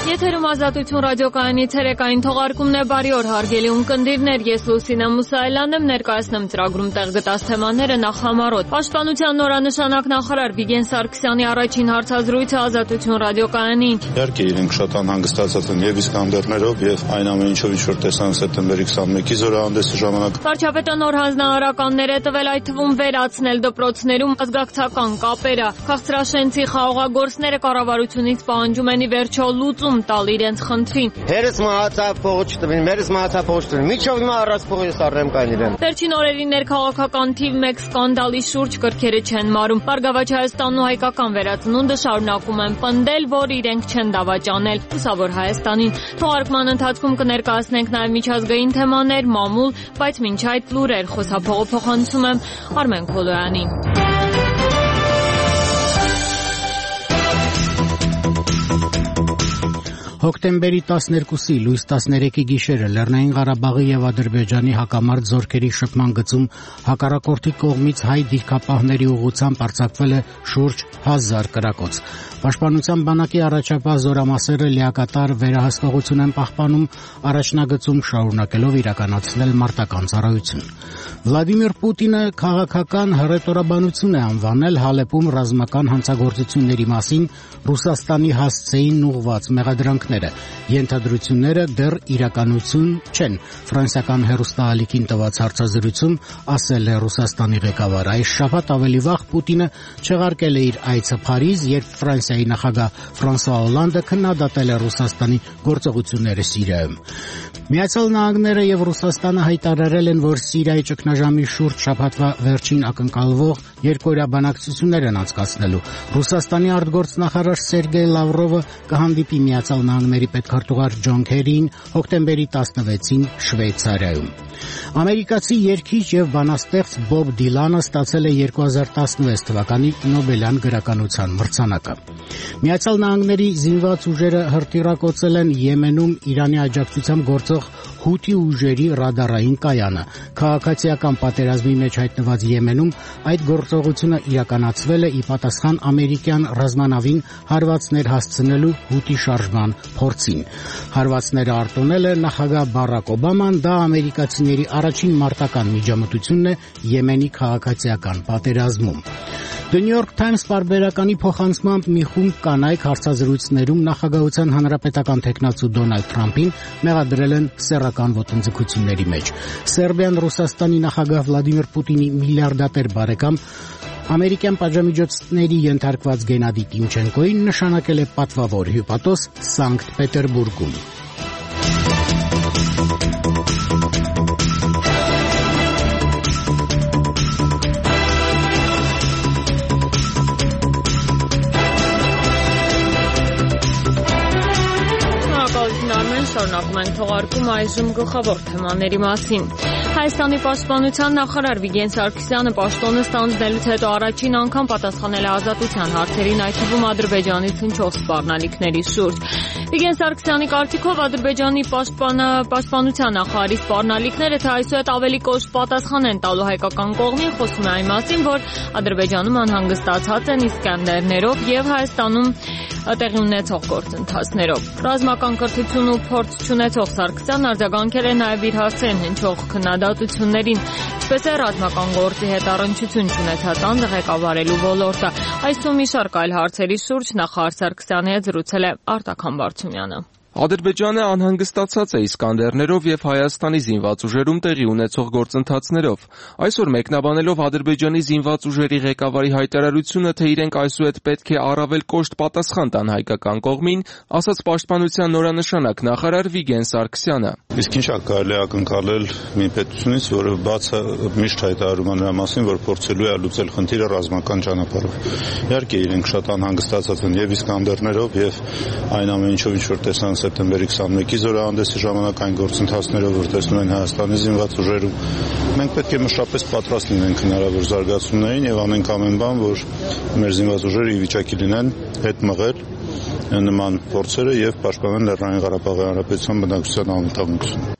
Եթերում Ազատություն ռադիոկայանի ցերեկային թողարկումն է, բարի օր հարգելի ունկնդիրներ, ես Լուսինե Մուսայելյանն եմ, ներկայացնում ծրագրում տեղ գտած թեմաները նախ համառոտ։ Պաշտպանության նորանշանակ նախարար Վիգեն Սարգսյանի առաջին հարցազրույցը Ազատություն ռադիոկայանին։ Իհարկե իրենք շատ անհանգստացած են եւ Իսկանդերներով եւ այն ամեն ինչով ինչ որ տեսան սեպտեմբերի 21-ի զորահանդեսի ժամանակ։ Վարչապետը նոր հանձնարարականներ է տվել, այդ թվում վերացնել դպրոցներում ազգակցական կապերը։ Քաղցրաշենցի խաղողագործները կառավարությունից պահանջում են ի վերջո լուծում տալ իրենց խնդրին։ Հերս մահացավ փողը չտվին, մերս մահացավ փողը չտվին։ Միջով հիմա առած փողը սարրեմ կան իրեն։ Վերջին օրերին ներքաղաքական թիվ 1 սկանդալի շուրջ կրքերը չեն մարում։ Բարգավաճ Հայաստանն ու հայկական վերածնունդը շարունակում են պնդել, որ իրենք չեն դավաճանել Լուսավոր Հայաստանին։ Թողարկման ընթացքում կներկայացնենք նաև միջազգային թեմաներ, մամուլ, բայց մինչ այդ լուրեր խոսափողը փոխանցում եմ Արմեն Քոլոյանին։ Հոկտեմբերի 12-ի լույս 13-ի գիշերը Լեռնային Ղարաբաղի եւ Ադրբեջանի հակամարտ զորքերի շփման գծում հակառակորդի կողմից հայ դիրքապահների ուղղությամբ արձակվել է շուրջ 1000 կրակոց։ Պաշտպանության բանակի առաջապահ զորամասերը լիակատար վերահսկողություն են պահպանում առաջնագծում, շարունակելով իրականացնել մարտական ծառայություն։ Վլադիմիր Պուտինը քաղաքական հռետորաբանություն է անվանել Հալեպում ռազմական հանցագործությունների մասին Ռուսաստանի հասցեին ուղղված մեղադրանքները։ Ենթադրությունները դեռ իրականություն չեն։ Ֆրանսիական հեռուստաալիքին տված հարցազրույցում ասել է Ռուսաստանի ղեկավարը։ Այս շաբաթ ավելի վաղ Պուտինը չեղարկել է իր այցը Փարիզ, երբ Ֆրանսիայի նախագահ Ֆրանսուଆ Օլանդը քննադատել է Ռուսաստանի գործողությունները Սիրիայում։ Միացյալ Նահանգները եւ Ռուսաստանը հայտարարել են, որ Սիրիայի ճգնաժամի շուրջ շաբաթվա վերջին ակնկալվող երկօրյա բանակցություններ են անցկացնելու։ Ռուսաստանի արտգործնախարար Սերգեյ Լավրովը կհանդիպի Միացյալ Նահանգների պետքարտուղար Ջոն Քերիին հոկտեմբերի 16-ին Շվեյցարիայում։ Ամերիկացի երգիչ եւ բանաստեղծ Բոբ Դիլանը ստացել է 2016 թվականի Նոբելյան գրականության մրցանակը։ Միացյալ Նահանգների զինված ուժերը հրթիռակոծել են Եմենում Իրանի աջակցությամբ գործող հութի ուժերի ռադարային կայանը։ Քաղաքացիական պատերազմի մեջ հայտնված Եմենում այդ գործողությունը իրականացվել է ի պատասխան ամերիկյան ռազմանավին հարվածներ հասցնելու հութի շարժման փորձին։ Հարվածները արտոնել է նախագահ Բարակ Օբաման, դա ամերիկացիների առաջին մարտական միջամտությունն է Եմենի քաղաքացիական պատերազմում։ The New York Times պարբերականի փոխանցմամբ մի խումբ կանայք հարցազրույցներում նախագահության հանրապետական թեկնածու Դոնալդ Թրամփին մեղադրել են սեռական ոտնձգությունների մեջ։ Սերբիան Ռուսաստանի նախագահ Վլադիմիր Պուտինի միլիարդատեր բարեկամ ամերիկյան պատժամիջոցների ենթարկված Գենադի Տիմչենկոին նշանակել է պատվավոր հյուպատոս Սանկտ Պետերբուրգում։ Շարունակում ենք թողարկում այժմ գլխավոր թեմաների մասին։ Հայաստանի պաշտպանության նախարար Վիգեն Սարգսյանը պաշտոնը ստանձնելուց հետո առաջին անգամ պատասխանել է ազատության հարցերին, այդ թվում Ադրբեջանից հնչող սպառնալիքների շուրջ։ Վիգեն Սարգսյանի կարծիքով Ադրբեջանի պաշտպանության նախարարի սպառնալիքները թե այսուհետ ավելի կոշտ պատասխան են տալու հայկական կողմին, խոսում է այն մասին, որ Ադրբեջանում անհանգստացած են Իսկանդերներով եւ Հայաստանում տեղի ունեցող գործընթացներով։ Ռազմական կրթություն ու փորձ չունեցող Սարգսյանն արձագանքել է նաև իր հասցեն հնչող քննադատություններին, ինչպես է ռազմական գործի հետ առնչություն չունեցած անձը ղեկավարելու ոլորտը։ Այսօր մի շարք այլ հարցերի շուրջ նախարար Սարգսյանի հետ զրուցել է Արտակ Համբարձումյանը։ Ադրբեջանը անհանգստացած է Իսկանդերներով եւ Հայաստանի զինված ուժերում տեղի ունեցող գործընթացներով։ Այսօր մեկնաբանելով Ադրբեջանի զինված ուժերի ղեկավարի հայտարարությունը, թե իրենք այսուհետ պետք է առավել կոշտ պատասխան տան հայկական կողմին, ասաց պաշտպանության նորանշանակ նախարար Վիգեն Սարգսյանը։ Իսկ ինչա կարելի է ակնկալել մի պետությունից, որը բացը միշտ հայտարարում է նրա մասին, որ փորձելու է լուծել խնդիրը ռազմական ճանապարհով։ Իհարկե իրենք շատ անհանգստացած են եւ Իսկանդերներով եւ այն ամեն ինչով ինչ որ տեսան սեպտեմբերի 21-ի զորահանդեսի ժամանակ այն գործընթացներով, որ տեսնում են Հայաստանի զինված ուժերում, մենք պետք է մշտապես պատրաստ լինենք հնարավոր զարգացումներին եւ անենք ամեն բան, որ մեր զինված ուժերը ի վիճակի լինեն հետ մղել նման փորձերը եւ պաշտպանել Լեռնային Ղարաբաղի Հանրապետության բնակչության անվտանգությունը։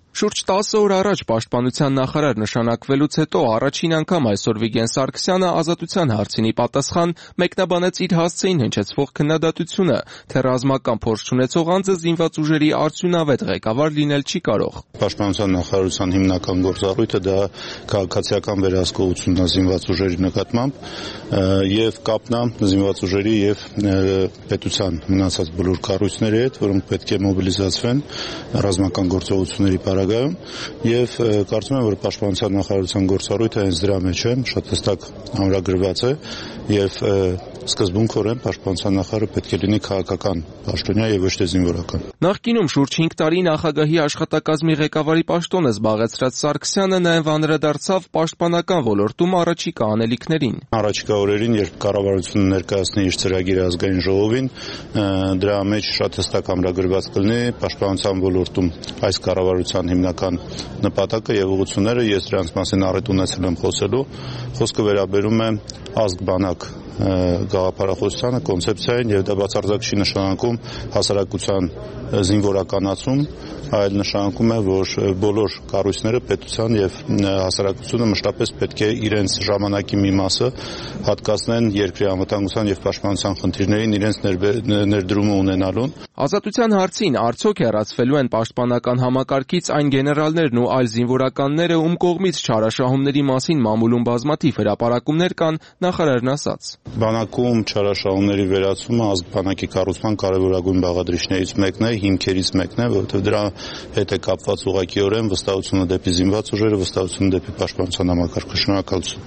Շուրջ 10 օր առաջ պաշտպանության նախարար նշանակվելուց հետո առաջին անգամ այսօր Վիգեն Սարգսյանը ազատության հարցինի պատասխան մեկնաբանեց իր հասցեին հնչեցվող քննադատությունը, թե ռազմական փորձ չունեցող անձը զինված ուժերի արդյունավետ ղեկավար լինել չի կարող։ Պաշտպանության նախարարության հիմնական գործառույթը դա քաղաքացիական վերահսկողությունն է զինված ուժերի նկատմամբ եւ կապն է զինված ուժերի եւ պետության մնացած բոլոր կառույցների հետ, որոնք պետք է մոբիլիզացվեն ռազմական գործողությունների պարագայում եւ կարծում եմ, որ պաշտպանության նախարարության գործառույթը հենց դրա մեջ է, շատ հստակ ամրագրված է եւ սկզբունքորեն պաշտպանության նախարարը պետք է լինի քաղաքական պաշտոնյա եւ ոչ թե զինվորական։ Նախկինում շուրջ 5 տարի նախագահի աշխատակազմի ղեկավարի պաշտոնը զբաղեցրած Սարգսյանը նաեւ անդրադարձավ պաշտպանական ոլորտում առաջիկա անելիքներին։ Առաջիկա օրերին, երբ կառավարությունը ներկայացնի իր ծրագիրը ազգային ժողովին, դրա մեջ շատ հստակ ամրագրված կլինի պաշտպանության ոլորտում այս կառավարության հիմնական նպատակը եւ ուղղությունները, ես դրանց մասին առիթ ունեցել եմ խոսելու, խոսքը վերաբերում է ազգ-բանակ գաղափարախոսությանը, կոնցեպցիային եւ դա բացարձակ չի նշանակում հասարակության զինվորականացում, այլ նշանակում է, որ բոլոր կառույցները պետության եւ հասարակությունը մշտապես պետք է իրենց ժամանակի մի մասը հատկացնեն երկրի անվտանգության եւ պաշտպանության խնդիրներին իրենց ներդրումը ունենալուն։ Ազատության հարցին արդյոք հեռացվելու են պաշտպանական համակարգից այն գեներալներն ու այլ զինվորականները, ում կողմից չարաշահումների մասին մամուլում բազմաթիվ հրապարակումներ կան, նախարարն ասաց. Բանակում չարաշահումների վերացումը ազգ-բանակի կառուցման կարևորագույն բաղադրիչներից մեկն է, հիմքերից մեկն է, որովհետեւ դրա հետ է կապված ուղղակիորեն վստահությունը դեպի զինված ուժերը, վստահությունը դեպի պաշտպանության համակարգը։ Շնորհակալություն։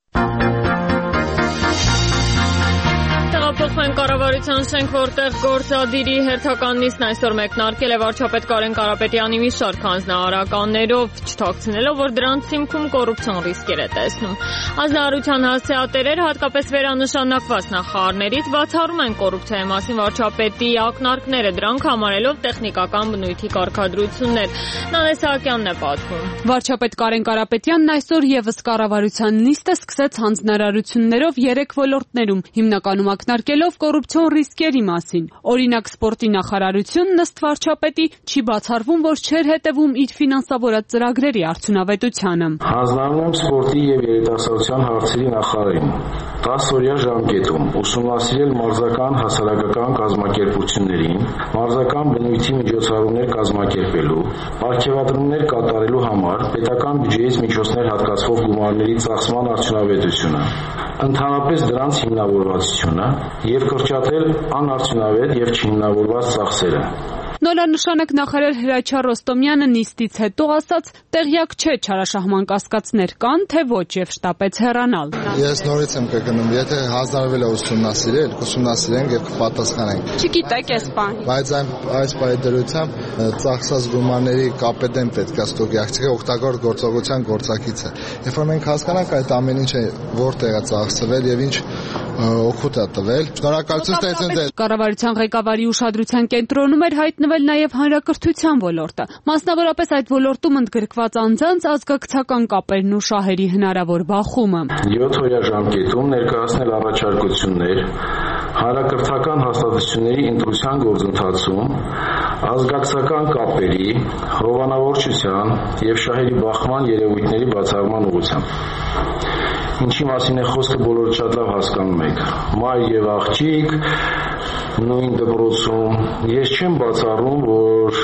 Փոխվենք կառավարության շենք, որտեղ գործադիրի հերթական նիստն այսօր մեկնարկել է վարչապետ Կարեն Կարապետյանի մի շարք հանձնարարականներով, չթաքցնելով, որ դրանց հիմքում կոռուպցիոն ռիսկեր է տեսնում։ Ազնվորության հասցեատերեր, հատկապես վերանշանակված նախարարներից, բացառում են կոռուպցիայի մասին վարչապետի ակնարկները, դրանք համարելով տեխնիկական բնույթի կարգադրություններ։ Նանե Սահակյանն է պատմում։ Վարչապետ Կարեն Կարապետյանն այսօր եւս կառավարության նիստը սկսեց հանձնարարություններով 3 ոլորտներում, հիմնականում ակնարկելով կոռուպցիոն ռիսկերի մասին։ Օրինակ, սպորտի նախարարությունն ըստ վարչապետի չի բացառվում, որ չէր հետևում իր ֆինանսավորած ծրագրերի արդյունավետությանը։ Հանձնարարում եմ սպորտի եւ երիտասարդության հարցերի նախարարին 10-օրյա ժամկետում ուսումնասիրել մարզական հասարակական կազմակերպություններին, մարզական բնույթի միջոցառումներ կազմակերպելու, պարգևատրումներ կատարելու համար պետական բյուջեից միջոցներ հատկացվող գումարների ծախսման արդյունավետությունը, ընդհանրապես դրանց հիմնավորվածությունը եւ կրճատել անարդյունավետ եւ չհիմնավորված ծախսերը։ Նորանշանակ նախարար Հրաչյա Ռոստոմյանը նիստից հետո ասաց, տեղյակ չէ չարաշահման կասկածներ կան, թե ոչ եւ շտապեց հեռանալ։ Ես նորից եմ կգնում, եթե հանձնարարվել է ուսումնասիրել, կուսումնասիրենք եւ կպատասխանենք։ Չգիտեք այս բան։ Բայց այս պայդրությամբ ծախսած գումարների կապետեն պետք է ստուգիակցի օգտագործ գործողության գործակիցը։ Երբ որ մենք հասկանանք այդ ամեն ինչը որտեղ է ծախսվել եւ ինչ օգուտ է տվել, շնորհակալություն ստեղծենք։ Կառավարության ղեկավարի ուշադրության կենտրոնում էր հայտնվել նաև հանրակրթության ոլորտը, մասնավորապես այդ ոլորտում ընդգրկված անձանց ազգակցական կապերն ու շահերի հնարավոր բախումը։ 7-օրյա ժամկետում ներկայացնել առաջարկություններ հանրակրթական հաստատությունների ընտրության գործընթացում ազգակցական կապերի, հովանավորչության եւ շահերի բախման երևույթների բացառման ուղղությամբ։ Ինչի մասին է խոսքը բոլորը շատ լավ հասկանում եք։ Մայր եւ աղջիկ նույն դպրոցում ես չեմ բացառում, որ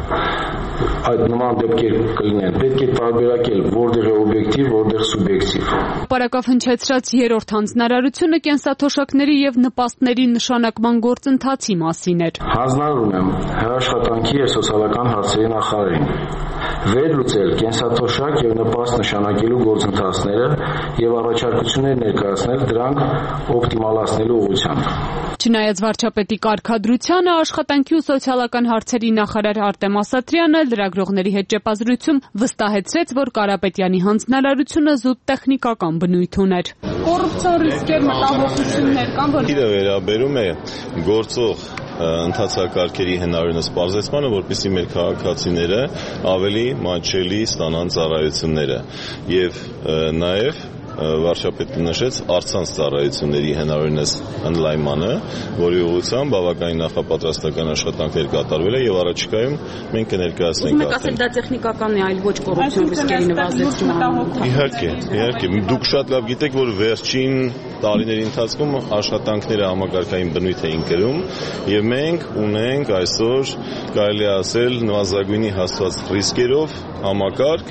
այդ նման դեպքեր կլինեն։ Պետք է տարբերակել որտեղ է օբյեկտիվ, որտեղ սուբյեկտիվ։ Պարակավ հնչեցրած երրորդ հանձնարարությունը կենսաթոշակների եւ նպաստների նշանակման գործընթացի մասին էր։ Հանձնարարում եմ Աշխատանքի եւ սոցիալական հարցերի նախարարին վերլուծել կենսաթոշակ եւ նպաստ նշանակելու գործընթացները եւ առաջարկություններ ներկայացնել դրանք օպտիմալացնելու ուղղությամբ։ Չնայած վարչապետի կարգադրությանը, Աշխատանքի ու սոցիալական հարցերի նախարար Արտեմ Ասատրյանը լրագրողների հետ ճեպազրույցում վստահեցրեց, որ Կարապետյանի հանձնարարությունը զուտ տեխնիկական բնույթ ուներ։ Կոռուպցիոն ռիսկեր, մտահոգություններ կան, որ Իրը վերաբերում է գործող ընթացակարգերի հնարավորինս պարզեցմանը, որպեսզի մեր քաղաքացիները ավելի մատչելի ստանան ծառայությունները եւ նաեւ վարչապետը նշեց առցանց ծառայությունների հնարավորինս ընդլայնմանը, որի ուղղությամբ բավականին նախապատրաստական աշխատանքներ կատարվել է եւ առաջիկայում մենք կներկայացնենք Եք ասել դա տեխնիկական է, այլ ոչ կոռուպցիոն ռիսկերի նվազեցման։ Իհարկե, դուք շատ լավ գիտեք, որ վերջին տարիների ընթացքում աշխատանքները համակարգային բնույթ էին կրում եւ մենք ունենք այսօր կարելի է ասել նվազագույնի հասցված ռիսկերով համակարգ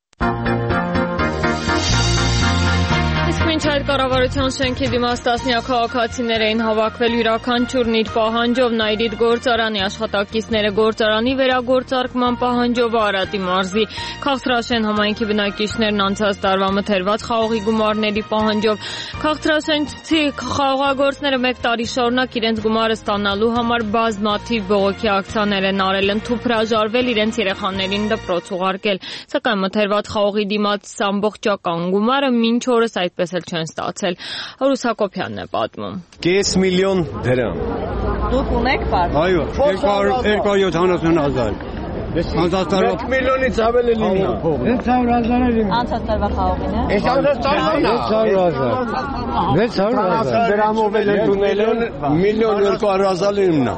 Մինչ այդ կառավարության շենքի դիմաց տասնյակ քաղաքացիներ էին հավաքվել յուրաքանչյուրն իր պահանջով Նայիրիդ գործարանի աշխատակիցները գործարանի վերագործարկման պահանջով Արարատի մարզի Քաղցրաշեն համայնքի բնակիչներն անցած տարվա մթերված խաղողի գումարների պահանջով Քաղցրաշենցի խաղողագործները 1 տարի շարունակ իրենց գումարը ստանալու համար բազմաթիվ բողոքի ակցիաներ են արել, ընդհանուր հրաժարվել իրենց երեխաներին դպրոց ուղարկել, սակայն մթերված խաղողի դիմաց ամբողջական գումարը մինչ օրս այդպես չեն ստացել։ Հորուս Հակոբյանն է պատմում։ 5 միլիոն դրամ։ Դուք ունեք բար։ Այո, 270,000։ Անցած տարվա 1 միլիոնից ավել է լինի։ 600,000 է լինի։ Անցած տարվա խաղողին է։ Այս անցած տարվա 600,000 դրամով էլ ընդունել են 1,200,000 լինի։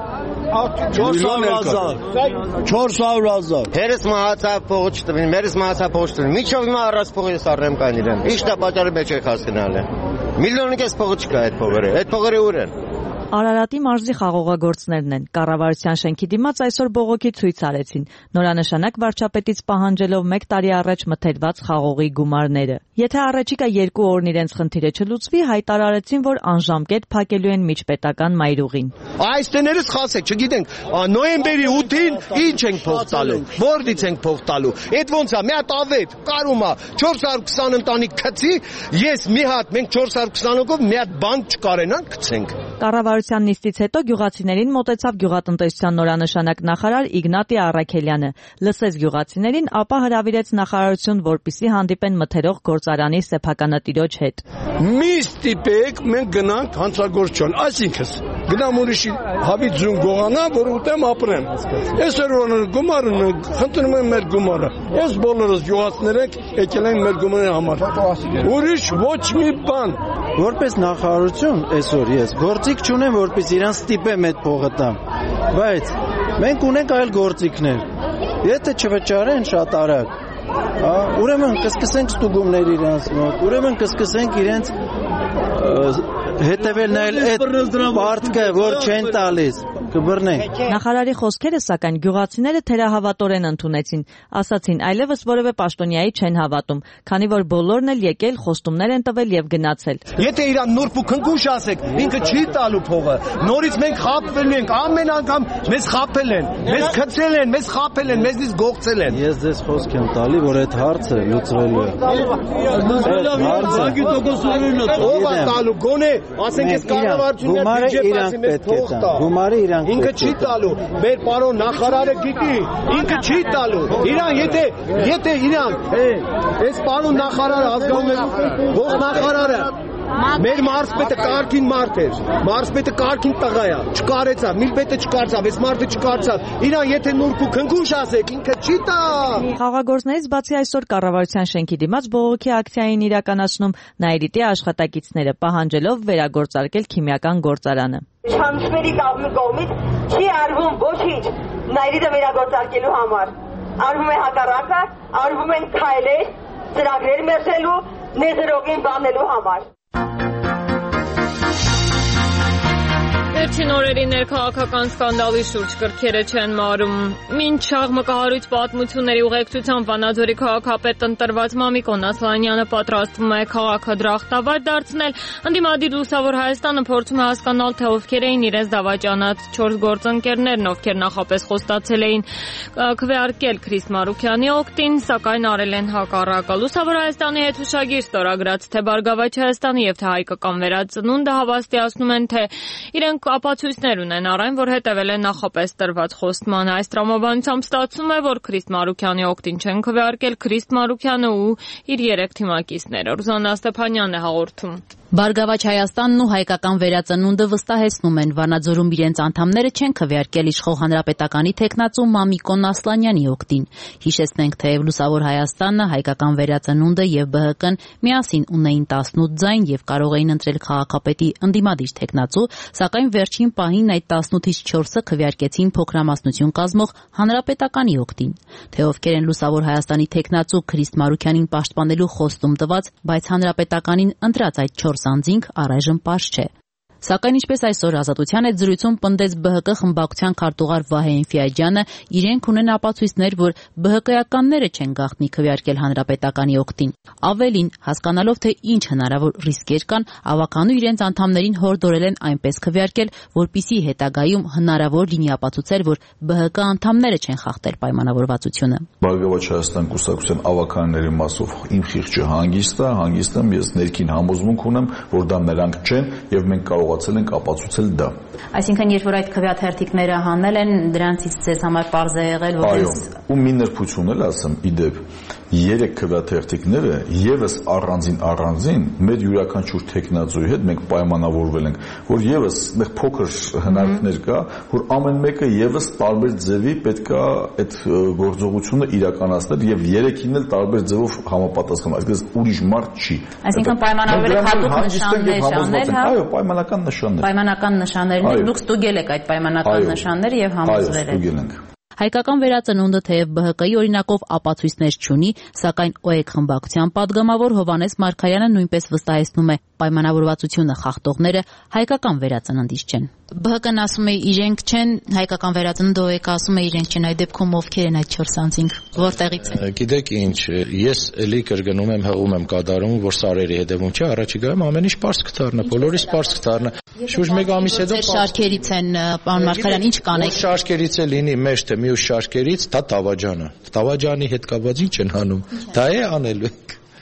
400,000 Հերս մահացավ փողը չտվին, մերս մահացավ փողը չտվին։ Միջով հիմա առած փողը սարրեմ կան իրեն։ Ինչ դա պատճառը մեջ եք հասկանալ։ Միլիոնի կես փողը չկա այդ փողերը։ Այդ փողերը ուր են։ Արարատի մարզի խաղողագործներն են։ Կառավարության շենքի դիմաց այսօր բողոքի ցույց արեցին, նորանշանակ վարչապետից պահանջելով 1 տարի առաջ մթերված խաղողի գումարները։ Եթե առաջիկա 2 օրն իրենց խնդիրը չլուծվի, հայտարարեցին, որ անժամկետ փակելու են միջպետական մայրուղին։ Այս տներս խասեք, չգիտենք, նոյեմբերի 8-ին ինչ ենք փող տալու, որտից ենք փող տալու։ Այդ ոնց է, մի հատ ավետ, կարում է 420 ընտանիք գցի, ես մի հատ, մենք 420-ով մի հատ բան չկարենանք գցենք։ Կառավարության նիստից հետո գյուղացիներին մոտեցավ գյուղատնտեսության նորանշանակ նախարար Իգնատի Առաքելյանը, լսեց գյուղացիներին, ապա հրավիրեց նախարարություն, որպեսզի հանդիպեն մթերող գործարանի սեփականատիրոջ հետ։ Մի ստիպեք, մենք գնանք հանցագործություն, այսինքն գնամ ուրիշի հավիտ զուն գողանա, որ ուտեմ ապրեմ։ Այսօր գումարը խնդրում եմ մեր գումարը։ Այս բոլորս գյուղացիներ ենք, եկել են մեր գումարի համար։ Ուրիշ ոչ մի բան։ Որպես նախարարություն այսօր ես գործիք չունեմ, որպես իրան ստիպեմ այդ փողը տամ, բայց մենք ունենք այլ գործիքներ, եթե չվճարեն շատ արագ, ուրեմն կսկսենք ստուգումներ իրանց մոտ, ուրեմն կսկսենք իրենց հետևել նայել այդ պարտքը, որ չեն տալիս, կբռնենք։ Նախարարի խոսքերը սակայն գյուղացիները թերահավատորեն ընդունեցին, ասացին այլևս որևէ պաշտոնյայի չեն հավատում, քանի որ բոլորն էլ եկել, խոստումներ են տվել եւ գնացել։ Եթե իրան նուրբ ու քնքուշ ասեք, ինքը չի տալու փողը։ Նորից մենք խաբվելու ենք, ամեն անգամ մեզ խաբել են, մեզ քցել են, մեզ խաբել են, մեզնից գողցել են։ Ես ձեզ խոսք եմ տալի, որ այդ հարցը լուծվելու է։ Ով է տալու, գոնե, ասենք ես կառավարությունը բյուջետ ասի մեզ փող տա։ Գումարը իրանք ինքը չի տալու, մեր պարոն նախարարը գիտի, ինքը չի տալու։ Իրան եթե իրան, այս պարոն նախարարը ազգանունի ող նախարարը մեր մարզպետը կարգին մարդ էր, մարզպետը կարգին տղա է, չկարեցավ, միլպետը չկարծավ, այս մարդը չկարծավ, իրան եթե նուրբ ու քնքուշ ասեք, ինքը չի տա։ Խաղաղագործներից բացի այսօր կառավարության շենքի դիմաց բողոքի ակցիային իրականացնում Նայիրիտի աշխատակիցները, պահանջելով վերագործարկել քիմիական գործարանը։ Չանցների կողմից չի արվում ոչինչ Նայիրիտը վերագործարկելու համար։ Արվում է հակառակը, արվում են քայլեր, ծրագրեր մերժելու, ներդրողին բանելու համար։ Վերջին օրերի ներքաղաքական սկանդալի շուրջ կրքերը չեն մարում։ Մինչ շաղմկահարույց պատմությունների ուղեկցությամբ Վանաձորի քաղաքապետ ընտրված Մամիկոն Ասլանյանը պատրաստվում է քաղաքը դրախտավար դարձնել, ընդդիմադիր Լուսավոր Հայաստանը փորձում է հասկանալ, թե ովքեր էին իրենց դավաճանած 4 գործընկերներն, ովքեր նախապես խոստացել էին քվեարկել Քրիս Մարուքյանի օգտին, սակայն արել են հակառակը։ Լուսավոր Հայաստանի հետ հուշագիր ստորագրած թե Բարգավաճ Հայաստանի եւ թե Հայկական վերածնունդը հավաստիացնում են, թե իրենք ապացույցներ ունեն առայն, որ հետևել են նախապես տրված խոստմանը։ Այս տրամաբանությամբ ստացվում է, որ Քրիստ Մարուքյանի օգտին չեն քվեարկել Քրիստ Մարուքյանը ու իր 3 թիմակիցները։ Ռուզաննա Ստեփանյանն է հաղորդում։ Բարգավաճ Հայաստանն ու հայկական վերածնունդը վստահեցնում են, Վանաձորում իրենց անդամները չեն քվեարկել իշխող հանրապետականի թեկնածու Մամիկոն Ասլանյանի օգտին։ Հիշեցնենք, թեև Լուսավոր Հայաստանը, հայկական վերածնունդը եւ ԲՀԿ-ն միասին ունեին 18 ձայն եւ կարող էին ընտրել քաղաքապետի ընդդիմադիր թեկնածու, սակայն վերջին պահին այդ 18-ից 4-ը քվեարկեցին փոքրամասնություն կազմող հանրապետականի օգտին։ Թե ովքեր են Լուսավոր Հայաստանի թեկնածու Քրիստ Մարուքյանին պաշտպանելու խոստում տված, բայց հանրապետականին ընտրած այդ 4 անձինք առայժմ պարզ չէ։ Սակայն ինչպես այսօր Ազատության հետ զրույցում պնդեց ԲՀԿ խմբակցության քարտուղար Վահե Ինֆիաջյանը, իրենք ունեն ապացույցներ, որ ԲՀԿ-ականները չեն գաղտնի քվեարկել հանրապետականի օգտին։ Ավելին, հասկանալով թե ինչ հնարավոր ռիսկեր կան, ավականու իրենց անդամներին հորդորել են այնպես քվեարկել, որպիսի հետագայում հնարավոր լինի ապացուցել, որ ԲՀԿ անդամները չեն խախտել պայմանավորվածությունը։ Բարգավաճ Հայաստան կուսակցության ավականների մասով իմ խիղճը հանգիստ եմ, ես ներքին համոզմունք ունեմ, որ դա նրանք չեն եւ մենք կարողացել ենք ապացուցել դա։ Այսինքն, երբ որ այդ քվեաթերթիկները հանել են, դրանցից ձեզ համար պարզ է եղել, որ այո, ու մի նրբություն էլ ասեմ, իդեպ 3 քվեաթերթիկները եւս առանձին մեր յուրաքանչյուր տեխնացուի հետ մենք պայմանավորվել ենք, որ եւս այդտեղ փոքր հնարքներ կա, որ ամեն մեկը եւս տարբեր ձևի պետքա այդ գործողությունը իրականացնել եւ 3-ին էլ տարբեր ձևով համապատասխան, այսինքն ուրիշ մարդ չի։ Այսինքն պայմանավորվել եք հատուկ նշաններ անել, հա։ Այո, պայմանական նշաններ։ Պայմանական նշաններն եք, դուք ստուգել եք այդ պայմանական նշանները եւ համոզվել եք։ Այո, ստուգել ենք։ Հայկական վերածնունդը թեև ԲՀԿ-ի օրինակով ապացույցներ չունի, սակայն ՕԵԿ խմբակցության падգամավոր Հովհաննես Մարգարյանը նույնպես վստահեցնում է, պայմանավորվածությունը խախտողները հայկական վերածննդից չեն։ ԲՀԿ-ն ասում է իրենք չեն, հայկական վերածնունդը ՕԵԿ-ը ասում է իրենք չեն, այդ դեպքում ովքեր են այդ 4 անձինք, որտեղից են։ Գիտեք ինչ, ես էլի կրկնում եմ, հղում եմ կատարում, որ սարերի հետևում չէ, առաջիկայում ամեն ինչ պարզ կդառնա, բոլորիս պարզ կդառնա։ Շուրջ 1 ամիս հետո շարքերից են, պարոն Մարգարյան, ինչ կանեք։ Շարքերից է լինի մեջ թե մյուս շարքերից, դա Տավաջանը։ Տավաջանի հետ կապված ինչ են անում։ Դա է անելու։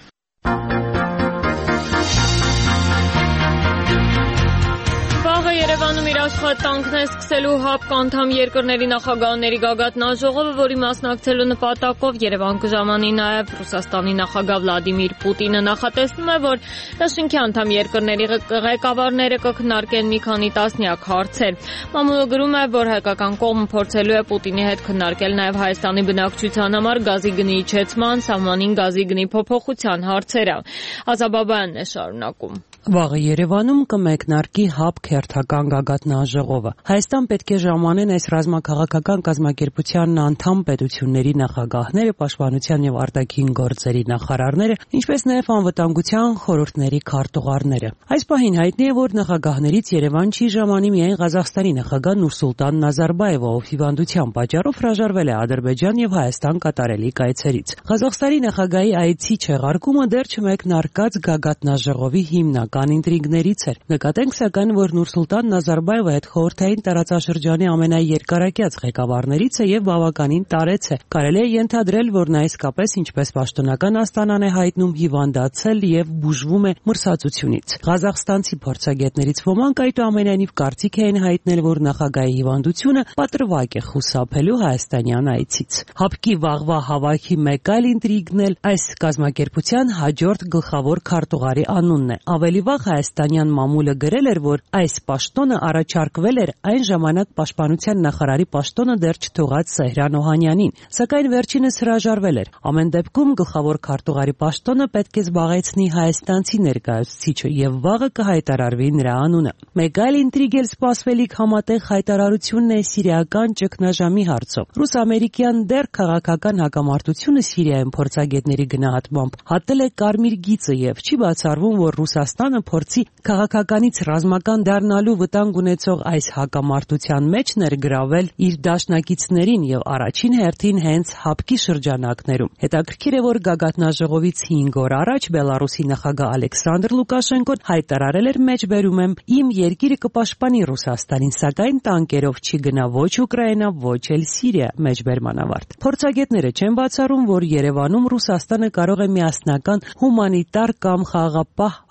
Երևանում իր աշխատանքն է սկսելու ՀԱՊԿ անդամ երկրների նախագահների գագաթնաժողովը, որի մասնակցելու նպատակով Երևան կժամանի նաև Ռուսաստանի նախագահ Վլադիմիր Պուտինը։ Նախատեսվում է, որ դաշինքի անդամ երկրների ղեկավարները կքննարկեն մի քանի տասնյակ հարցեր։ Մամուլը գրում է, որ հայկական կողմը փորձելու է Պուտինի հետ քննարկել նաև Հայաստանի բնակչության համար գազի գնի իջեցման, սահմանին գազի գնի փոփոխության հարցերը։ Ազաբաբայանն է շարունակում։ Վաղը Երևանում կմեկնարկի ՀԱՊԿ հերթական գագաթնաժողովը։ Հայաստան պետք է ժամանեն այս ռազմաքաղաքական կազմակերպության անդամ պետությունների նախագահները, պաշտպանության եւ արտաքին գործերի նախարարները, ինչպես նաեւ անվտանգության խորհուրդների քարտուղարները։ Այս պահին հայտնի է, որ նախագահներից Երևան չի ժամանի միայն Ղազախստանի նախագահ Նուրսուլտան Նազարբաևը, ով հիվանդության պատճառով հրաժարվել է Ադրբեջան եւ Հայաստան կատարելիք այցերից։ Ղազախստանի նախագահի այցի չեղարկումը դեռ չմեկնարկած գագաթնաժողովի հիմնական ինտրիգներից էր։ Նկատենք սակայն, որ Նուրսուլտան Նազարբաևը այդ խորհրդային տարածաշրջանի ամենաերկարակյաց ղեկավարներից է եւ բավականին տարեց է։ Կարելի է ենթադրել, որ նա իսկապես ինչպես պաշտոնական Աստանան է հայտնում հիվանդացել եւ բուժվում է մրսածությունից։ Ղազախստանցի փորձագետներից ոմանք այդուամենայնիվ կարծիք էին հայտնել, որ նախագահի հիվանդությունը պատրվակ է խուսափելու հայաստանյան այցից։ ՀԱՊԿ-ի վաղվա հավաքի մեկ այլ ինտրիգն էլ այս կազմակերպության հաջորդ գլխավոր քարտուղարի անունն է։ Ավելի վաղ հայաստանյան մամուլը գրել էր, որ այս պաշտոնը առաջարկվել էր այն ժամանակ պաշտպանության նախարարի պաշտոնը դեռ չթողած Սեհրան Օհանյանին, սակայն վերջինս հրաժարվել էր։ Ամեն դեպքում գլխավոր քարտուղարի պաշտոնը պետք է զբաղեցնի հայաստանցի ներկայացուցիչը եւ վաղը կհայտարարվի նրա անունը։ Մեկ այլ ինտրիգ էլ սպասվելիք համատեղ հայտարարությունն է սիրիական ճգնաժամի հարցով։ Ռուս-ամերիկյան դեռ քաղաքական հակամարտությունը Սիրիայում փորձագետների գնահատմամբ հատել է կարմիր գիծը եւ չի բացառվում, որ Ռուսաստանը փորձի քաղաքականից ռազմական դառնալու վտանգ ունեցող այս հակամարտության մեջ ներգրավել իր դաշնակիցներին եւ առաջին հերթին հենց ՀԱՊԿ-ի շրջանակներում։ Հետաքրքիր է, որ գագաթնաժողովից 5 օր առաջ Բելարուսի նախագահ Ալեքսանդր Լուկաշենկոն հայտարարել էր մեջբերում եմ իմ երկիրը կպաշտպանի Ռուսաստանին, սակայն տանկերով չի գնա ոչ Ուկրաինա, ոչ էլ Սիրիա մեջբերման ավարտ։ Փորձագետները չեն բացառում, որ Երևանում Ռուսաստանը կարող է միասնական հումանիտար կամ խաղաղապահ առաքելություն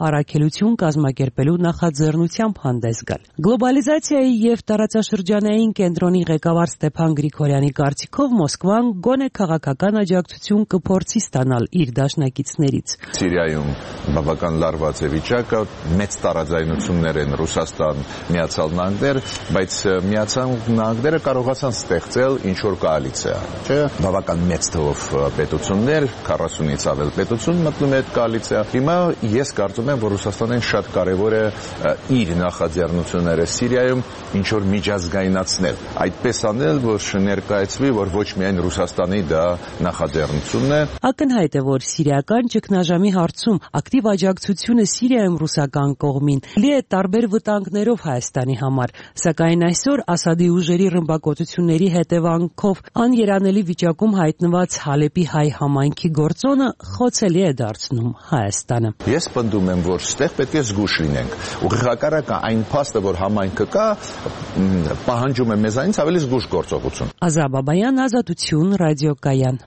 ընկերություն կազմակերպելու նախաձեռնությամբ հանդես գալ։ Գլոբալիզացիայի եւ տարածաշրջանային կենտրոնի ղեկավար Ստեփան Գրիգորյանի կարծիքով Մոսկվան գոնե քաղաքական աջակցություն կփորձի ստանալ իր դաշնակիցներից։ Սիրիայում բավական լարված է վիճակը, մեծ տարաձայնություններ են Ռուսաստան, Միացյալ Նահանգներ, բայց Միացյալ Նահանգները կարողացան ստեղծել ինչ-որ կոալիցիա, չէ՞։ Բավական մեծ թվով պետություններ, 40-ից ավել պետություն մտնում է այդ կոալիցիա։ Հիմա ես կարծում եմ, որ Ռուսաստանին շատ կարևոր է իր նախաձեռնությունները Սիրիայում ինչ-որ միջազգայնացնել։ Այդպես անել, որ ներկայացվի, որ ոչ միայն Ռուսաստանի դա նախաձեռնությունն է։ Ակնհայտ է, որ սիրիական ճգնաժամի հարցում ակտիվ աջակցությունը Սիրիայում ռուսական կողմին լի է տարբեր վտանգներով Հայաստանի համար, սակայն այսօր Ասադի ուժերի ռմբակոծությունների հետևանքով աներանելի վիճակում հայտնված Հալեպի հայ համայնքի գործոնը խոցելի է դարձնում Հայաստանը։ Ես պնդում եմ, որ ստեղ պետք է զգուշ լինենք։ Ուղղակարակը այն փաստը, որ համայնքը կա, պահանջում է մեզանից ավելի զգուշ գործողություն։ Ազա Բաբայան, Ազատություն, ռադիոկայան։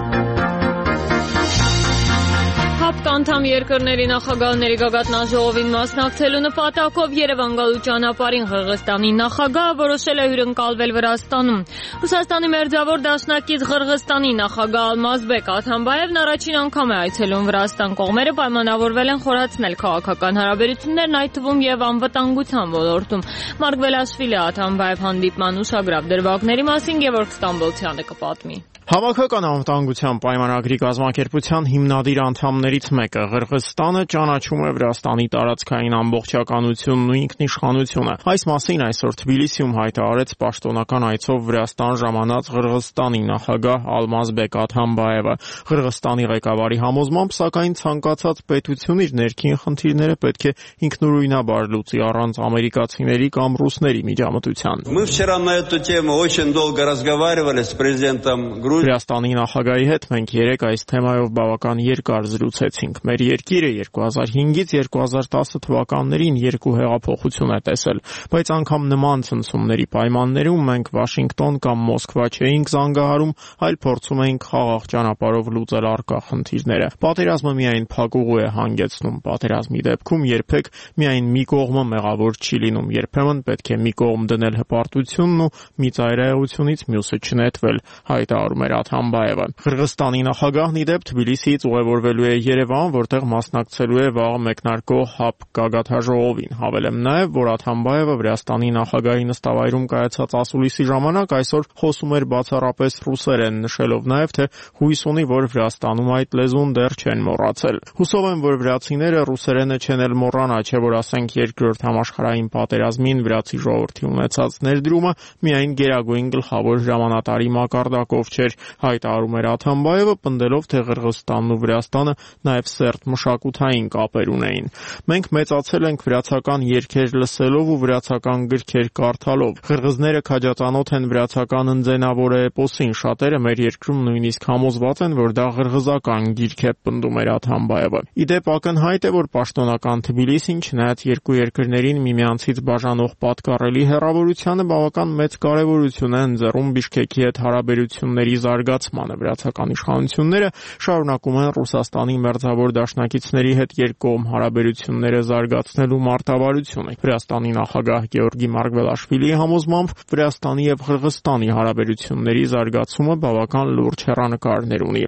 ՀԱՊԿ անդամ երկրների նախագահների գագաթնաժողովին մասնակցելու նպատակով Երևան գալու ճանապարհին Ղրղստանի նախագահը որոշել է հյուրընկալվել Վրաստանում։ Ռուսաստանի մերձավոր դաշնակից Ղրղստանի նախագահ Ալմազբեկ Աթամբաևն առաջին անգամ է այցելում Վրաստան։ Կողմերը պայմանավորվել են խորացնել քաղաքական հարաբերություններն, այդ թվում եւ անվտանգության ոլորտում։ Մարկ Վելաշվիլի Աթամբաև հանդիպման ուշագրավ դրվագների մասին Գևորգ Ստամբոլցյանը կպատմի։ Հավաքական անվտանգության պայմանագրի կազմակերպության հիմնադիր անդամներից մեկը Ղրղստանը ճանաչում է Վրաստանի տարածքային ամբողջականությունն ու ինքնիշխանությունը։ Այս մասին այսօր Թբիլիսիում հայտարարեց պաշտոնական այցով Վրաստան ժամանած Ղրղստանի նախագահ Ալմազբեկ Աթամբաևը։ Ղրղստանի ղեկավարի համոզմամբ, սակայն ցանկացած պետություն իր ներքին խնդիրները պետք է ինքնուրույնաբար լուծի առանց ամերիկացիների կամ ռուսների միջամտության։ Мы вчера на эту тему очень долго разговаривали с президентом Վրաստանի նախագահի հետ մենք երեկ այս թեմայով բավական երկար զրուցեցինք։ Մեր երկիրը 2005-ից 2010 թվականներին երկու հեղափոխություն է տեսել, բայց անգամ նման ցնցումների պայմաններում մենք Վաշինգտոն կամ Մոսկվա չէինք զանգահարում, այլ փորձում էինք խաղաղ ճանապարհով լուծել առկա խնդիրները։ Պատերազմը միայն փակուղու է հանգեցնում, պատերազմի դեպքում երբեք միայն մի կողմը մեղավոր չի լինում, երբեմն պետք է մի կողմ դնել հպարտությունն ու մի ծայրահեղությունից մյուսը չնետվել, հայտարարում էր Աթամբաևը։ Ղրղստանի նախագահն ի դեպ Թբիլիսիից ուղևորվելու է Երևան, որտեղ մասնակցելու է վաղ մեկնարկող ՀԱՊԿ գագաթնաժողովին։ Հավելեմ նաև, որ Աթամբաևը Վրաստանի նախագահի նստավայրում կայացած ասուլիսի ժամանակ այսօր խոսում էր բացառապես ռուսերեն, նշելով նաև, թե հույս ունի, որ Վրաստանում այդ լեզուն դեռ չեն մոռացել։ Հուսով եմ, որ վրացիները ռուսերենը չեն էլ մոռանա, չէ որ ասենք երկրորդ համաշխարհային պատերազմին վրացի ժողովրդի ունեցած ներդրումը միայն գերագույն գլխավոր հրամանատարի մակարդակով չէր, հայտարարում էր Աթամբաևը, պնդելով, թե Ղրղստանն ու Վրաստանը նաև սերտ մշակութային կապեր ունեին։ Մենք մեծացել ենք վրացական երգեր լսելով ու վրացական գրքեր կարդալով։ Ղրղզները քաջածանոթ են վրացական ընձենավոր էպոսին, շատերը մեր երկրում նույնիսկ համոզված են, որ դա ղրղզական գիրք է, պնդում էր Աթամբաևը։ Ի դեպ ակնհայտ է, որ պաշտոնական Թբիլիսին, չնայած երկու երկրներին միմյանցից բաժանող պատկառելի հեռավորությանը, բավական մեծ կարևորություն է ընձեռում Բիշկեկի հետ հարաբերությունների զարգացմանը։ Վրացական իշխանությունները շարունակում են Ռուսաստանի մերձավոր դաշնակիցների հետ երկկողմ հարաբերությունները զարգացնելու մարտավարությունը։ Վրաստանի նախագահ Գեորգի Մարգվելաշվիլիի համոզմամբ Վրաստանի եւ Ղրղստանի հարաբերությունների զարգացումը բավական լուրջ հեռանկարներ ունի։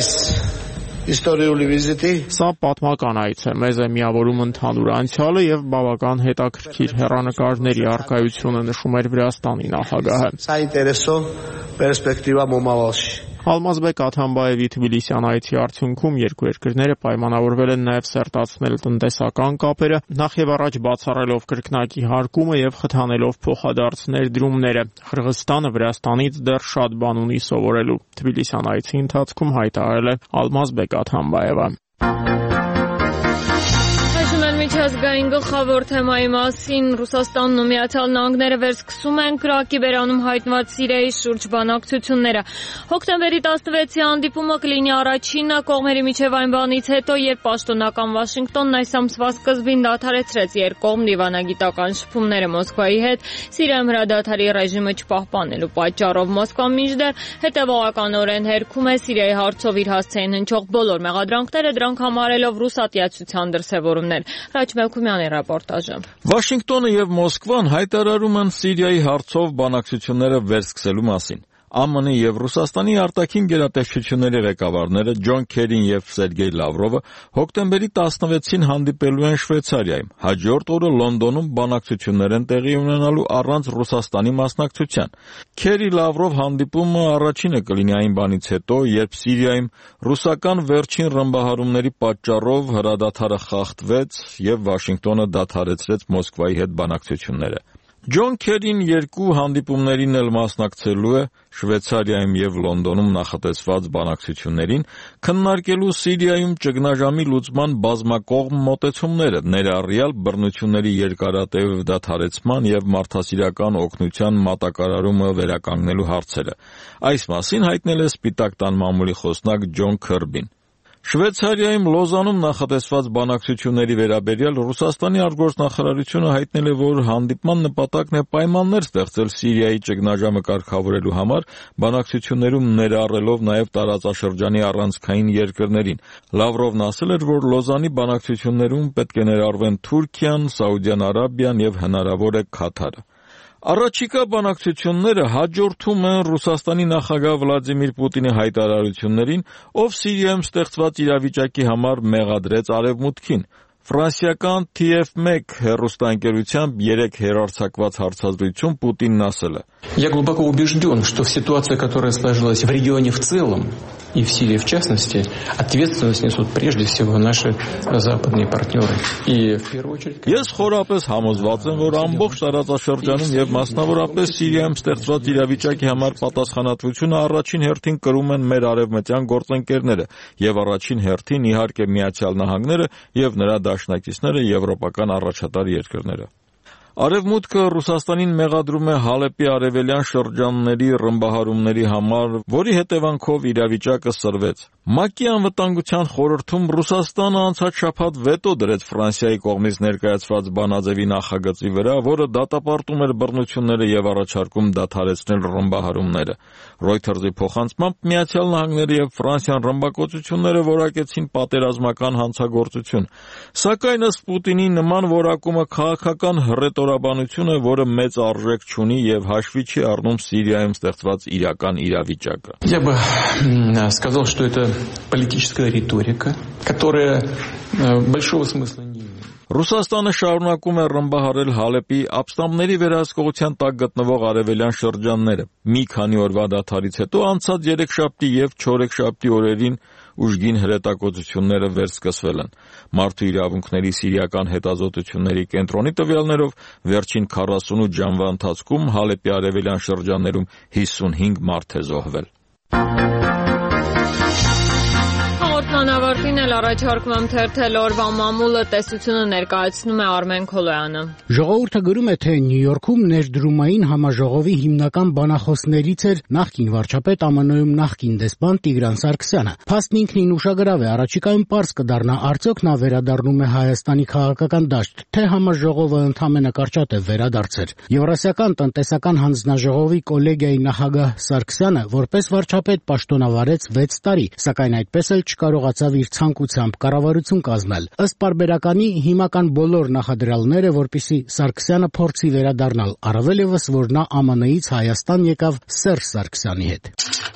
Исторიული վիզիտի Սա պատմական այց է, մեզ է միավորում ընդհանուր անցյալը եւ բավական հետաքրքիր հեռանկարների առկայությունը, նշում էր Վրաստանի նախագահը։ Սա ինտերեսո պերսպեկտիվա մոմավալշի Ալմազբեկ Աթամբաևի Թբիլիսյան այցի արդյունքում երկու երկրները պայմանավորվել են նաև սերտացնել տնտեսական կապերը, նախ եւ առաջ բացառելով կրկնակի հարկումը եւ խթանելով փոխադարձ ներդրումները։ Ղրղստանը Վրաստանից դեռ շատ բան ունի սովորելու, Թբիլիսյան այցի ընթացքում հայտարարել է Ալմազբեկ Աթամբաևը։ Ազգային գլխավոր թեմայի մասին Ռուսաստանն ու Միացյալ Նահանգները վերսկսում են կրակի բերանում հայտնված Սիրիայի շուրջ բանակցությունները։ Հոկտեմբերի 16-ի հանդիպումը կլինի առաջինը կողմերի միջև այն բանից հետո, երբ պաշտոնական Վաշինգտոնն այս ամսվա սկզբին դադարեցրեց երկկողմ դիվանագիտական շփումները Մոսկվայի հետ Սիրիայում հրադադարի ռեժիմը չպահպանելու պատճառով։ Մոսկվան մինչդեռ հետևողականորեն հերքում է Սիրիայի հարցով իր հասցեին հնչող բոլոր մեղադրանքները, դրանք համարելով ռուսատիացության դրսևորումներ։ Ռաջ Մելքումյանի ռեպորտաժը։ Վաշինգտոնը եւ Մոսկվան հայտարարում են Սիրիայի հարցով բանակցությունները վերսկսելու մասին։ ԱՄՆ-ի եւ Ռուսաստանի արտաքին գերատեսչությունների ղեկավարները Ջոն Քերին եւ Սերգեյ Լավրովը հոկտեմբերի 16-ին հանդիպելու են Շվեյցարիայում։ Հաջորդ օրը Լոնդոնում բանակցություններ են տեղի ունենալու առանց Ռուսաստանի մասնակցության։ Քերի-Լավրով հանդիպումը առաջինը կլինի այն բանից հետո, երբ Սիրիայում ռուսական վերջին ռմբահարումների պատճառով հրադադարը խախտվեց եւ Վաշինգտոնը դադարեցրեց Մոսկվայի հետ բանակցությունները։ Ջոն Քերին երկու հանդիպումներին էլ մասնակցելու է Շվեյցարիայում եւ Լոնդոնում նախատեսված բանակցություններին, քննարկելու Սիրիայում ճգնաժամի լուծման բազմակողմ մոտեցումները, ներառյալ բռնությունների երկարատև դադարեցման եւ մարդասիրական օգնության մատակարարումը վերականգնելու հարցերը։ Այս մասին հայտնել է Սպիտակ տան մամուլի խոսնակ Ջոն Քըրբին։ Շվեյցարիայում Լոզանում նախատեսված բանակցությունների վերաբերյալ Ռուսաստանի արտգործնախարարությունը հայտնել է, որ հանդիպման նպատակն է պայմաններ ստեղծել Սիրիայի ճգնաժամը կարգավորելու համար, բանակցություններում ներառելով նաև տարածաշրջանի առանցքային երկրներին։ Լավրովն ասել էր, որ Լոզանի բանակցություններում պետք է ներառվեն Թուրքիան, Սաուդյան Արաբիան եւ հնարավոր է Քաթարը։ Առաջիկա բանակցությունները հաջորդում են Ռուսաստանի նախագահ Վլադիմիր Պուտինի հայտարարություններին, ով Սիրիայում ստեղծված իրավիճակի համար մեղադրեց Արևմուտքին։ Ֆրանսիական TF1 հեռուստաընկերությամբ 3 հեռարձակված հարցազրույցում Պուտինն ասել է. Я глубоко убежден, что в ситуации, которая сложилась в регионе в целом и в Сирии в частности, ответственность несут прежде всего наши западные партнеры. И в первую очередь... Ես խորապես համոզված եմ, որ ամբողջ տարածաշրջանում եւ մասնավորապես Սիրիայում ստեղծված իրավիճակի համար պատասխանատվությունը առաջին հերթին կրում են մեր արևմտյան գործընկերները եւ առաջին հերթին իհարկե Միացյալ Նահանգները եւ նրա դաշնակիցները եվրոպական առաջատար երկրները։ Արևմուտքը Ռուսաստանին մեղադրում է Հալեպի արևելյան շրջանների ռմբահարումների համար, որի հետևանքով իրավիճակը սրվեց։ ՄԱԿ-ի անվտանգության խորհրդում Ռուսաստանը անցած շաբաթ վետո դրեց Ֆրանսիայի կողմից ներկայացված բանաձևի նախագծի վրա, որը դատապարտում էր բռնությունները եւ առաջարկում դադարեցնել ռմբահարումները։ Reuters-ի փոխանցմամբ Միացյալ Նահանգները եւ Ֆրանսիան ռմբակոծությունները որակեցին պատերազմական հանցագործություն։ Սակայն ըստ Պուտինի նման որակումը քաղաքական հռետորաբանություն է, որը մեծ արժեք չունի եւ հաշվի չի առնում Սիրիայում ստեղծված իրական իրավիճակը։ Я бы сказал, что это политическая риторика, которая большого смысла не имеет. Ռուսաստանը շարունակում է ռմբահարել Հալեպի ապստամբների վերահսկողության տակ գտնվող արևելյան շրջանները։ Մի քանի օրվա դադարից հետո անցած երեքշաբթի եւ չորեքշաբթի օրերին ուժգին հրետակոծությունները վերսկսվել են։ Մարդու իրավունքների սիրիական հետազոտությունների կենտրոնի տվյալներով վերջին 48 ժամվա ընթացքում Հալեպի արևելյան շրջաններում 55 մարդ է զոհվել։ Անավարտին էլ առաջարկում եմ թերթել օրվա մամուլը, տեսությունը ներկայացնում է Արմեն Քոլոյանը։ Ժողովուրդը գրում է, թե Նյու Յորքում ներդրումային համաժողովի հիմնական բանախոսներից էր նախկին վարչապետ ԱՄՆ-ում նախկին դեսպան Տիգրան Սարգսյանը։ Փաստն ինքնին ուշագրավ է, առաջիկայում պարզ կդառնա, արդյոք նա վերադառնում է Հայաստանի քաղաքական դաշտ, թե համաժողովը ընդամենը կարճատև վերադարձեր։ Եվրասիական տնտեսական հանձնաժողովի կոլեգիայի նախագահ Սարգսյանը որպես վարչապետ պաշտոնավարեց 6 տարի, սակայն այդպես էլ չկարողացավ իր ցանկությամբ կառավարություն կազմել։ Ըստ պարբերականի հիմական բոլոր նախադրյալները, որպիսի Սարգսյանը փորձի վերադառնալ, առավել ևս որ նա ԱՄՆ-ից Հայաստան եկավ Սերժ Սարգսյանի հետ։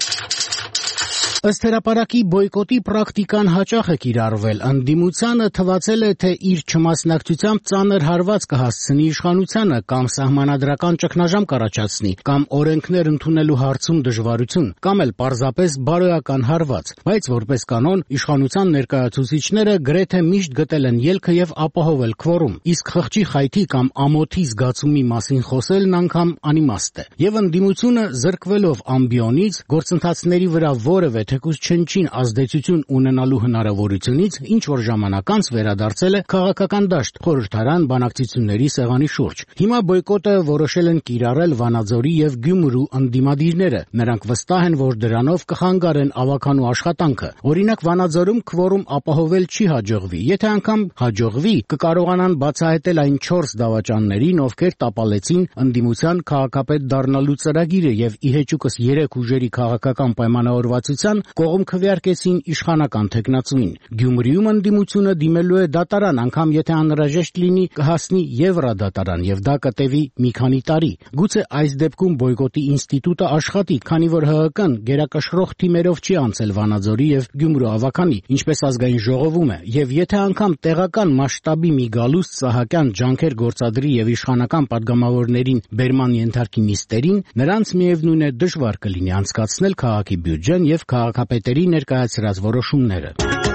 Ըստ հրապարակի բոյկոտի պրակտիկան հաճախ է կիրառվել։ Ընդդիմությանը թվացել է, թե իր չմասնակցությամբ ծանր հարված կհասցնի իշխանությանը կամ սահմանադրական ճգնաժամ կառաջացնի, կամ օրենքներ ընդունելու հարցում դժվարություն, կամ էլ պարզապես բարոյական հարված։ Բայց որպես կանոն իշխանության ներկայացուցիչները գրեթե միշտ գտել են ելքը եւ ապահովել քվորում, իսկ խղճի խայթի կամ ամոթի զգացումի մասին խոսելն անգամ անիմաստ է։ Եվ ընդդիմությունը զրկվելով ամբիոնից գործընթացների վրա որևէ թեկուզ չնչին ազդեցություն ունենալու հնարավորությունից ինչ որ ժամանակ անց վերադարձել է քաղաքական դաշտ խորհրդարան բանակցությունների սեղանի շուրջ։ Հիմա բոյկոտը որոշել են կիրառել Վանաձորի եւ Գյումրու ընդդիմադիրները։ Նրանք վստահ են, որ դրանով կխանգարեն ավականու աշխատանքը։ Օրինակ Վանաձորում քվորում ապահովել չի հաջողվի։ Եթե անգամ հաջողվի, կկարողանան բացահայտել այն 4 դավաճաններին, ովքեր տապալեցին ընդդիմության քաղաքապետ դառնալու ծրագիրը եւ իհեճուկս 3 ուժերի քաղաքական պայմանավորվածության կողմ քվեարկեցին իշխանական թեկնածուին։ Գյումրիում ընդդիմությունը դիմելու է դատարան, անգամ եթե անհրաժեշտ լինի, կհասնի Եվրադատարան եւ դա կտևի մի քանի տարի։ Գուցե այս դեպքում բոյկոտի ինստիտուտը աշխատի, քանի որ ՀՀԿ-ն գերակշռող թիմերով չի անցել Վանաձորի եւ Գյումրու ավականի, ինչպես ազգային ժողովում է, եւ եթե անգամ տեղական մասշտաբի մի գալուստ Սահակյան ջանքեր գործադրի եւ իշխանական падգամավորներին բերման ենթարկի նիստերին, նրանց միևնույն է դժվար կլինի անցկացնել քաղաքի բյուջեն եւ քաղաքապետերի ներկայացրած որոշումները։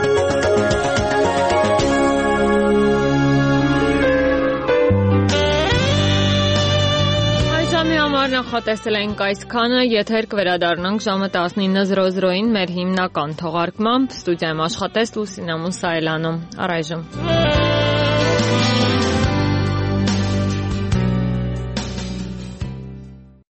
Նախատեսել ենք այսքանը, եթեր կվերադառնանք ժամը 19:00-ին մեր հիմնական թողարկմամբ։ Ստուդիայում աշխատեց Լուսինա Մուսայելյանը։ Առայժմ